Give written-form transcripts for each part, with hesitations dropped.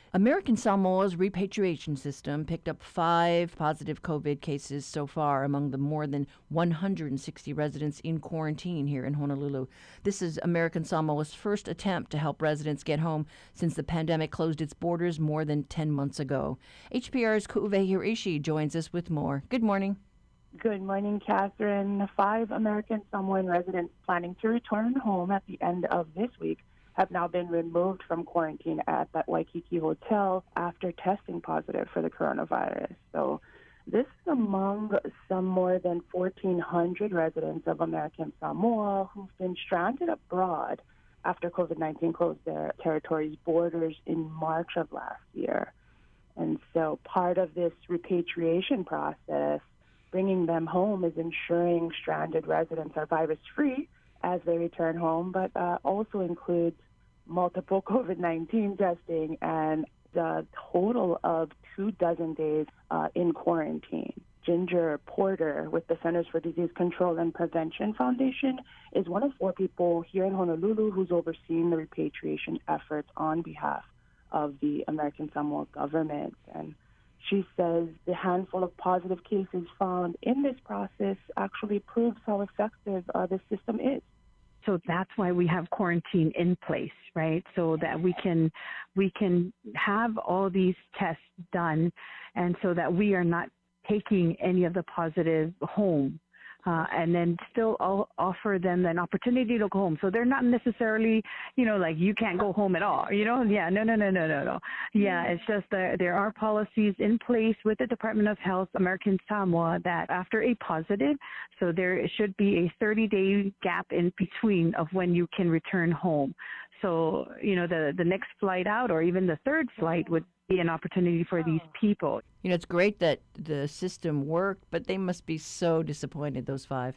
American Samoa's repatriation system picked up 5 positive COVID cases so far among the more than 160 residents in quarantine here in Honolulu. This is American Samoa's first attempt to help residents get home since the pandemic closed its borders more than 10 months ago. HPR's Ku'uwe Hiraishi joins us with more. Good morning. Good morning, Catherine. 5 American Samoan residents planning to return home at the end of this week have now been removed from quarantine at that Waikiki hotel after testing positive for the coronavirus. So this is among some more than 1,400 residents of American Samoa who've been stranded abroad after COVID-19 closed their territory's borders in March of last year. And so part of this repatriation process, bringing them home, is ensuring stranded residents are virus-free as they return home, but also includes multiple COVID-19 testing and a total of 24 days in quarantine. Ginger Porter with the Centers for Disease Control and Prevention Foundation is one of 4 people here in Honolulu who's overseeing the repatriation efforts on behalf of the American Samoa government. And she says the handful of positive cases found in this process actually proves how effective the system is. So that's why we have quarantine in place, right? So that we can have all these tests done, and so that we are not taking any of the positive home. And then still offer them an opportunity to go home. So they're not necessarily, like you can't go home at all, Yeah, no. Yeah, it's just there are policies in place with the Department of Health, American Samoa, that after a positive, so there should be a 30-day gap in between of when you can return home. So, the next flight out or even the third flight would be an opportunity for these people. It's great that the system worked, but they must be so disappointed, those 5.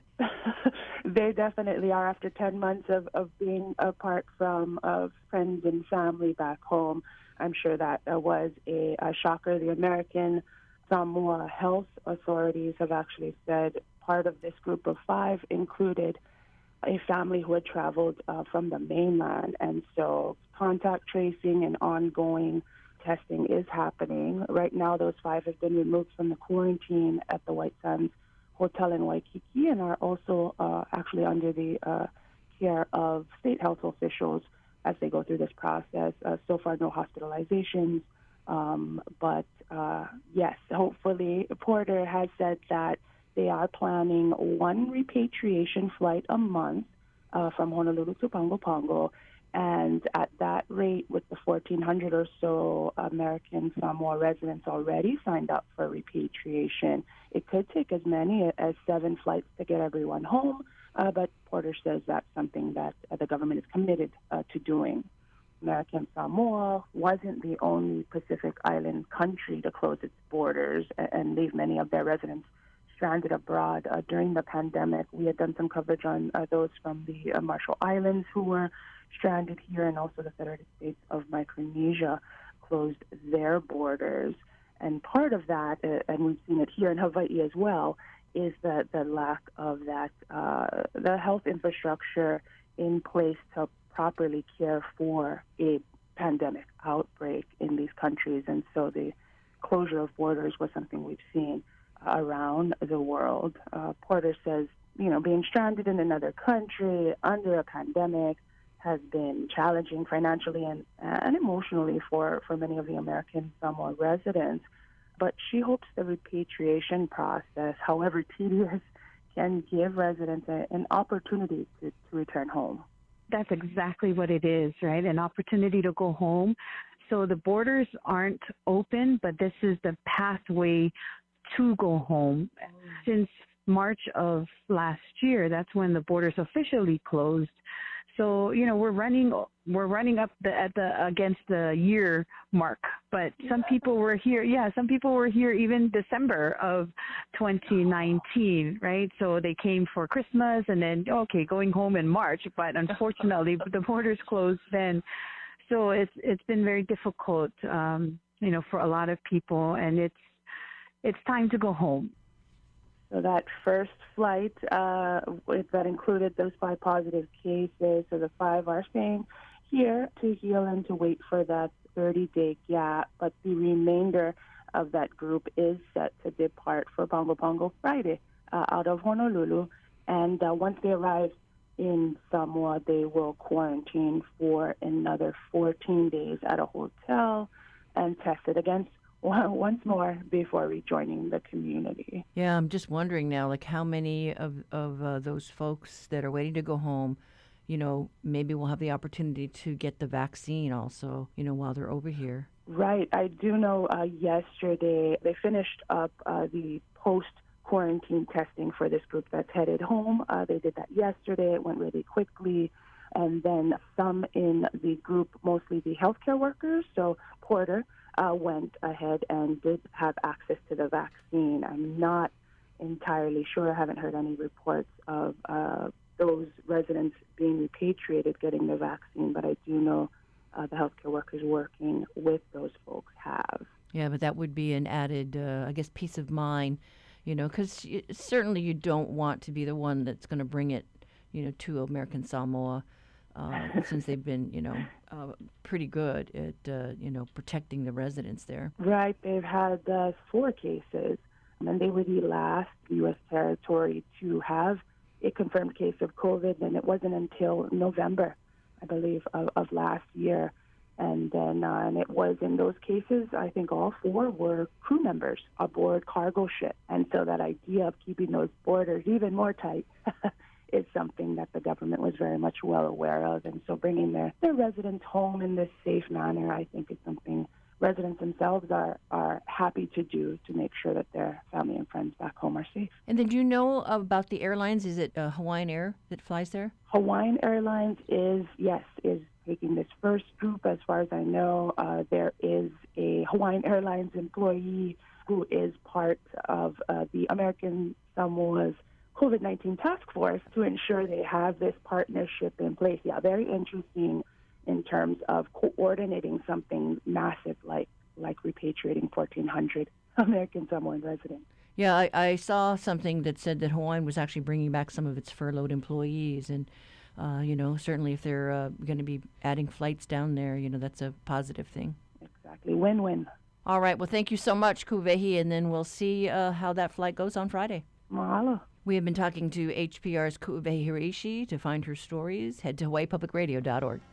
They definitely are after 10 months of being apart from friends and family back home. I'm sure that was a shocker. The American Samoa health authorities have actually said part of this group of 5 included a family who had traveled from the mainland. And so contact tracing and ongoing testing is happening. Right now, those 5 have been removed from the quarantine at the White Sands Hotel in Waikiki and are also actually under the care of state health officials as they go through this process. So far, no hospitalizations. But yes, hopefully, Porter has said that they are planning 1 repatriation flight a month from Honolulu to Pago Pago. And at that rate, with the 1,400 or so American Samoa residents already signed up for repatriation, it could take as many as 7 flights to get everyone home. But Porter says that's something that the government is committed to doing. American Samoa wasn't the only Pacific Island country to close its borders and leave many of their residents stranded abroad during the pandemic. We had done some coverage on those from the Marshall Islands who were stranded here, and also the Federated States of Micronesia closed their borders. And part of that, and we've seen it here in Hawaii as well, is the lack of that, the health infrastructure in place to properly care for a pandemic outbreak in these countries. And so the closure of borders was something we've seen around the world. Porter says, being stranded in another country under a pandemic has been challenging financially and emotionally for many of the American Samoa residents. But she hopes the repatriation process, however tedious, can give residents an opportunity to return home. That's exactly what it is, right? An opportunity to go home. So the borders aren't open, but this is the pathway to go home. Since March of last year, that's when the borders officially closed. So, we're running up against the year mark, but some people were here. Yeah, some people were here even December of 2019, right? So they came for Christmas and then, going home in March, but unfortunately the borders closed then. So it's been very difficult, for a lot of people, and it's time to go home. So that first flight that included those 5 positive cases, so the 5 are staying here to heal and to wait for that 30-day gap, but the remainder of that group is set to depart for Bongo Bongo Friday out of Honolulu. And once they arrive in Samoa, they will quarantine for another 14 days at a hotel and test it against once more before rejoining the community. Yeah, I'm just wondering now, like how many of those folks that are waiting to go home, maybe will have the opportunity to get the vaccine also, while they're over here. Right. I do know yesterday they finished up the post-quarantine testing for this group that's headed home. They did that yesterday. It went really quickly. And then some in the group, mostly the healthcare workers, so Porter, went ahead and did have access to the vaccine. I'm not entirely sure. I haven't heard any reports of those residents being repatriated getting the vaccine, but I do know the healthcare workers working with those folks have. Yeah, but that would be an added, peace of mind, because certainly you don't want to be the one that's going to bring it, to American Samoa, since they've been, pretty good at, protecting the residents there. Right. They've had 4 cases, and they were the last U.S. territory to have a confirmed case of COVID, and it wasn't until November, I believe, of last year. And then and it was in those cases, I think all 4 were crew members aboard cargo ship. And so that idea of keeping those borders even more tight is something that the government was very much well aware of. And so bringing their residents home in this safe manner, I think, is something residents themselves are happy to do to make sure that their family and friends back home are safe. And then do you know about the airlines? Is it Hawaiian Air that flies there? Hawaiian Airlines is taking this first group. As far as I know, there is a Hawaiian Airlines employee who is part of the American Samoa's COVID-19 task force to ensure they have this partnership in place. Yeah, very interesting in terms of coordinating something massive like repatriating 1,400 American Samoan residents. Yeah, I saw something that said that Hawaiian was actually bringing back some of its furloughed employees. And, certainly if they're going to be adding flights down there, that's a positive thing. Exactly. Win-win. All right. Well, thank you so much, Kuvehi. And then we'll see how that flight goes on Friday. Mahalo. We have been talking to HPR's Kuvehi Hiraishi. To find her stories, head to hawaiipublicradio.org.